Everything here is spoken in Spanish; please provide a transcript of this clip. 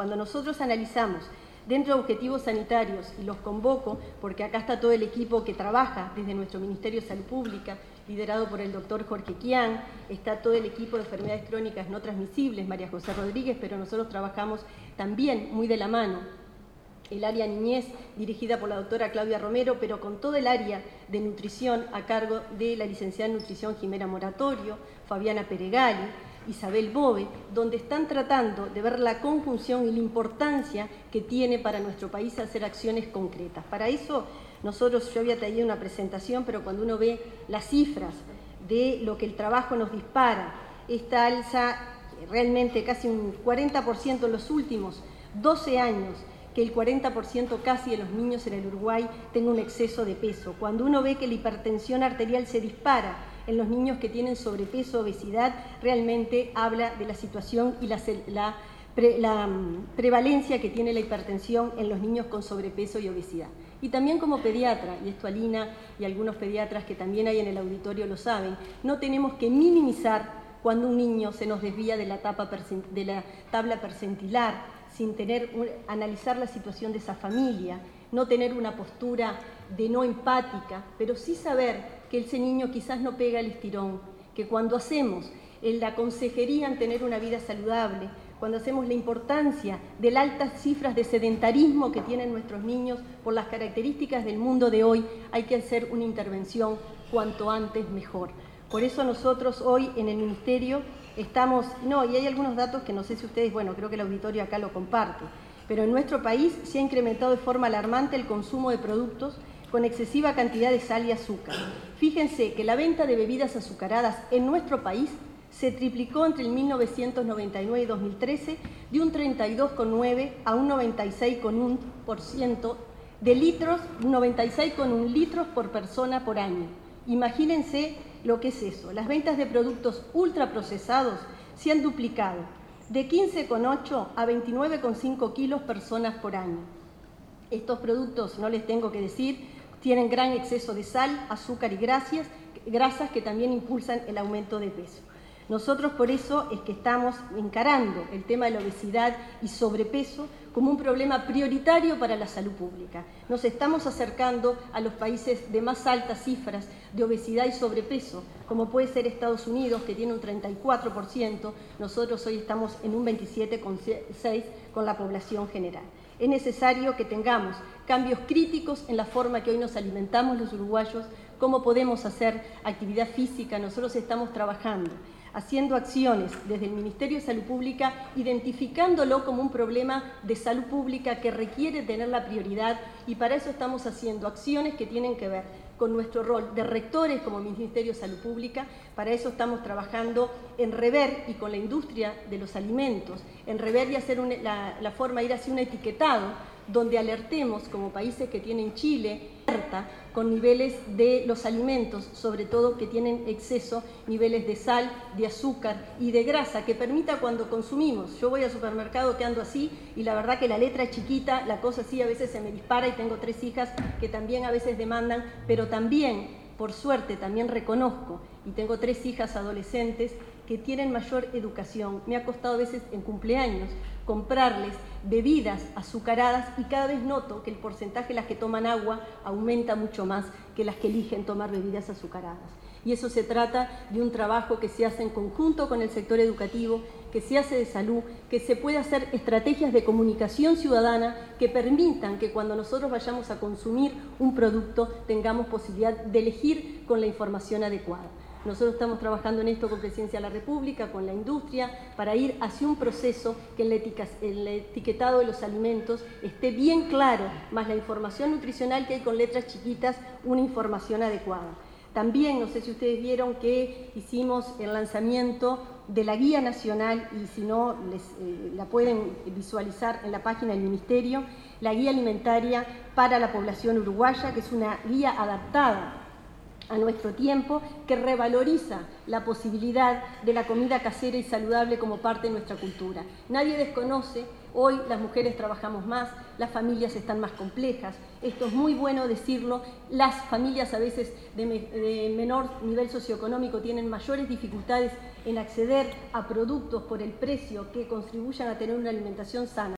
Cuando nosotros analizamos dentro de objetivos sanitarios, y los convoco porque acá está todo el equipo que trabaja desde nuestro Ministerio de Salud Pública, liderado por el doctor Jorge Quián, está todo el equipo de enfermedades crónicas no transmisibles, María José Rodríguez, pero nosotros trabajamos también muy de la mano el área niñez, dirigida por la doctora Claudia Romero, pero con todo el área de nutrición a cargo de la licenciada en nutrición Jimena Moratorio, Fabiana Peregali, Isabel Bove, donde están tratando de ver la conjunción y la importancia que tiene para nuestro país hacer acciones concretas. Para eso, yo había traído una presentación, pero cuando uno ve las cifras de lo que el trabajo nos dispara, esta alza realmente casi un 40% en los últimos 12 años, que el 40% casi de los niños en el Uruguay tenga un exceso de peso. Cuando uno ve que la hipertensión arterial se dispara en los niños que tienen sobrepeso, obesidad, realmente habla de la situación y la prevalencia que tiene la hipertensión en los niños con sobrepeso y obesidad. Y también como pediatra, y esto Alina y algunos pediatras que también hay en el auditorio lo saben, no tenemos que minimizar cuando un niño se nos desvía de la tabla percentilar, sin analizar la situación de esa familia, no tener una postura de no empática, pero sí saber que ese niño quizás no pega el estirón, que cuando hacemos la consejería en tener una vida saludable, cuando hacemos la importancia de las altas cifras de sedentarismo que tienen nuestros niños por las características del mundo de hoy, hay que hacer una intervención cuanto antes mejor. Por eso nosotros hoy en el Ministerio y hay algunos datos que no sé si ustedes, creo que el auditorio acá lo comparte, pero en nuestro país se ha incrementado de forma alarmante el consumo de productos con excesiva cantidad de sal y azúcar. Fíjense que la venta de bebidas azucaradas en nuestro país se triplicó entre el 1999 y 2013 de un 32,9 a un 96,1% de litros, 96,1 litros por persona por año. Imagínense lo que es eso. Las ventas de productos ultraprocesados se han duplicado de 15,8 a 29,5 kilos personas por año. Estos productos, no les tengo que decir, tienen gran exceso de sal, azúcar y grasas que también impulsan el aumento de peso. Nosotros por eso es que estamos encarando el tema de la obesidad y sobrepeso como un problema prioritario para la salud pública. Nos estamos acercando a los países de más altas cifras de obesidad y sobrepeso, como puede ser Estados Unidos, que tiene un 34%, nosotros hoy estamos en un 27,6% con la población general. Es necesario que tengamos cambios críticos en la forma que hoy nos alimentamos los uruguayos, cómo podemos hacer actividad física. Nosotros estamos trabajando, haciendo acciones desde el Ministerio de Salud Pública, identificándolo como un problema de salud pública que requiere tener la prioridad, y para eso estamos haciendo acciones que tienen que ver con nuestro rol de rectores como Ministerio de Salud Pública. Para eso estamos trabajando en rever, y con la industria de los alimentos, en rever y hacer la forma de ir hacia un etiquetado donde alertemos como países que tienen Chile, con niveles de los alimentos, sobre todo que tienen exceso, niveles de sal, de azúcar y de grasa, que permita cuando consumimos. Yo voy al supermercado que ando así y la verdad que la letra es chiquita, la cosa así a veces se me dispara, y tengo 3 hijas que también a veces demandan, pero también, por suerte, también reconozco, y tengo 3 hijas adolescentes que tienen mayor educación. Me ha costado a veces en cumpleaños comprarles bebidas azucaradas, y cada vez noto que el porcentaje de las que toman agua aumenta mucho más que las que eligen tomar bebidas azucaradas. Y eso se trata de un trabajo que se hace en conjunto con el sector educativo, que se hace de salud, que se puede hacer estrategias de comunicación ciudadana que permitan que cuando nosotros vayamos a consumir un producto tengamos posibilidad de elegir con la información adecuada. Nosotros estamos trabajando en esto con Presidencia de la República, con la industria, para ir hacia un proceso que el etiquetado de los alimentos esté bien claro, más la información nutricional que hay con letras chiquitas, una información adecuada. También, no sé si ustedes vieron que hicimos el lanzamiento de la Guía Nacional, y si no, la pueden visualizar en la página del Ministerio, la Guía Alimentaria para la Población Uruguaya, que es una guía adaptada a nuestro tiempo, que revaloriza la posibilidad de la comida casera y saludable como parte de nuestra cultura. Nadie desconoce, hoy las mujeres trabajamos más, las familias están más complejas, esto es muy bueno decirlo, las familias a veces de menor nivel socioeconómico tienen mayores dificultades en acceder a productos por el precio que contribuyan a tener una alimentación sana.